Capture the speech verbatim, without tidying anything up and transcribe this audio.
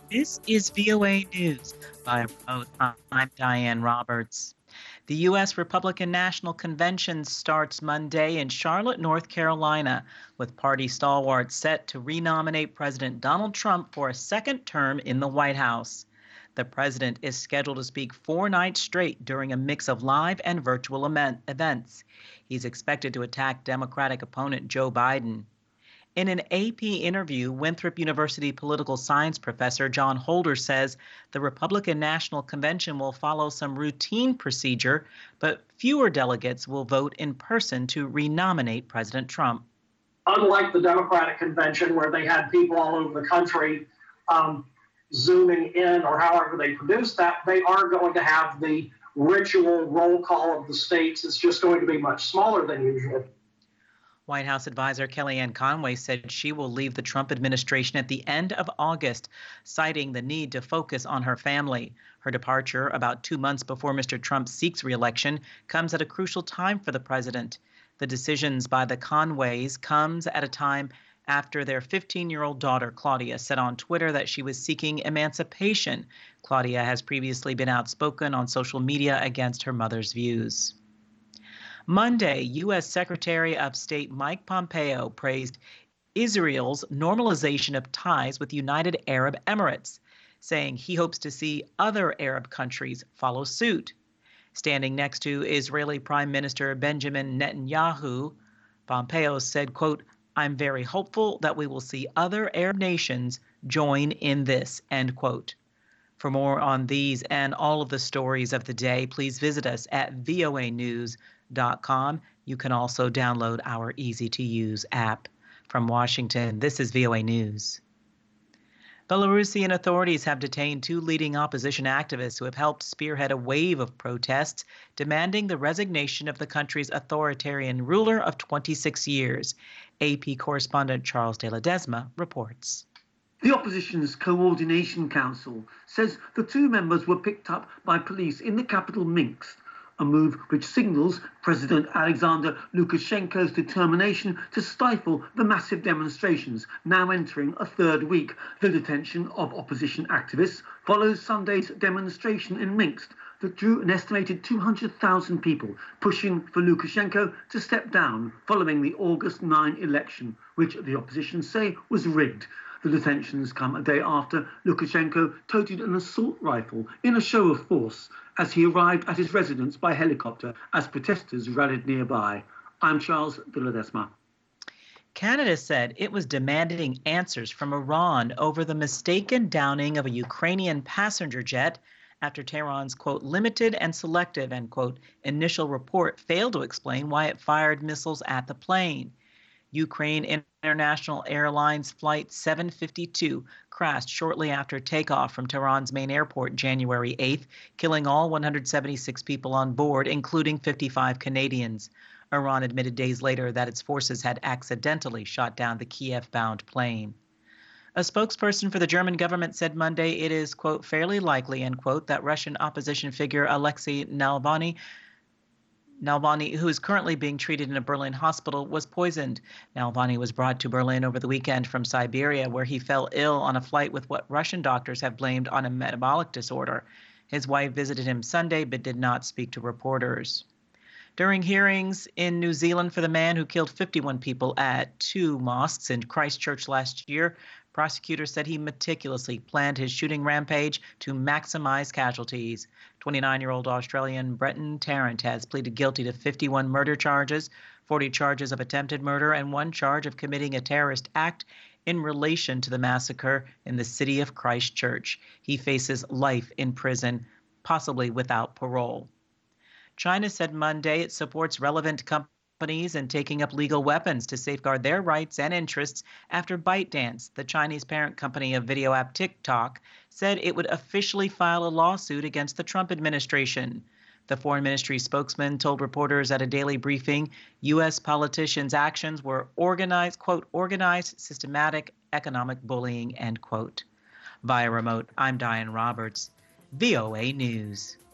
This is V O A News by remote. I'm Diane Roberts. The U S. Republican National Convention starts Monday in Charlotte, North Carolina, with party stalwarts set to renominate President Donald Trump for a second term in the White House. The president is scheduled to speak four nights straight during a mix of live and virtual events. He's expected to attack Democratic opponent Joe Biden. In an A P interview, Winthrop University political science professor John Holder says the Republican National Convention will follow some routine procedure, but fewer delegates will vote in person to renominate President Trump. Unlike the Democratic convention, where they had people all over the country um, zooming in or however they produced that, they are going to have the ritual roll call of the states. It's just going to be much smaller than usual. White House advisor Kellyanne Conway said she will leave the Trump administration at the end of August, citing the need to focus on her family. Her departure, about two months before Mister Trump seeks re-election, comes at a crucial time for the president. The decisions by the Conways comes at a time after their fifteen-year-old daughter, Claudia, said on Twitter that she was seeking emancipation. Claudia has previously been outspoken on social media against her mother's views. Monday, U S. Secretary of State Mike Pompeo praised Israel's normalization of ties with United Arab Emirates, saying he hopes to see other Arab countries follow suit. Standing next to Israeli Prime Minister Benjamin Netanyahu, Pompeo said, quote, "I'm very hopeful that we will see other Arab nations join in this," end quote. For more on these and all of the stories of the day, please visit us at V O A news dot com. You can also download our easy-to-use app. From Washington, this is V O A News. Belarusian authorities have detained two leading opposition activists who have helped spearhead a wave of protests demanding the resignation of the country's authoritarian ruler of twenty-six years. A P correspondent Charles de Ledesma reports. The opposition's Coordination Council says the two members were picked up by police in the capital Minsk, a move which signals President Alexander Lukashenko's determination to stifle the massive demonstrations now entering a third week. The detention of opposition activists follows Sunday's demonstration in Minsk that drew an estimated two hundred thousand people, pushing for Lukashenko to step down following the August ninth election, which the opposition say was rigged. The detentions come a day after Lukashenko toted an assault rifle in a show of force as he arrived at his residence by helicopter as protesters rallied nearby. I'm Charles de Ledesma. Canada said it was demanding answers from Iran over the mistaken downing of a Ukrainian passenger jet after Tehran's, quote, limited and selective, end quote, initial report failed to explain why it fired missiles at the plane. Ukraine International Airlines Flight seven fifty-two crashed shortly after takeoff from Tehran's main airport January eighth, killing all one hundred seventy-six people on board, including fifty-five Canadians. Iran admitted days later that its forces had accidentally shot down the Kiev-bound plane. A spokesperson for the German government said Monday it is, quote, fairly likely, end quote, that Russian opposition figure Alexei Navalny Navalny, who is currently being treated in a Berlin hospital, was poisoned. Navalny was brought to Berlin over the weekend from Siberia, where he fell ill on a flight with what Russian doctors have blamed on a metabolic disorder. His wife visited him Sunday but did not speak to reporters. During hearings in New Zealand for the man who killed fifty-one people at two mosques in Christchurch last year, prosecutors said he meticulously planned his shooting rampage to maximize casualties. twenty-nine-year-old Australian Breton Tarrant has pleaded guilty to fifty-one murder charges, forty charges of attempted murder, and one charge of committing a terrorist act in relation to the massacre in the city of Christchurch. He faces life in prison, possibly without parole. China said Monday it supports relevant companies in taking up legal weapons to safeguard their rights and interests after ByteDance, the Chinese parent company of video app TikTok, said it would officially file a lawsuit against the Trump administration. The Foreign Ministry spokesman told reporters at a daily briefing U S politicians' actions were organized, quote, organized, systematic economic bullying, end quote. Via remote, I'm Diane Roberts, V O A News.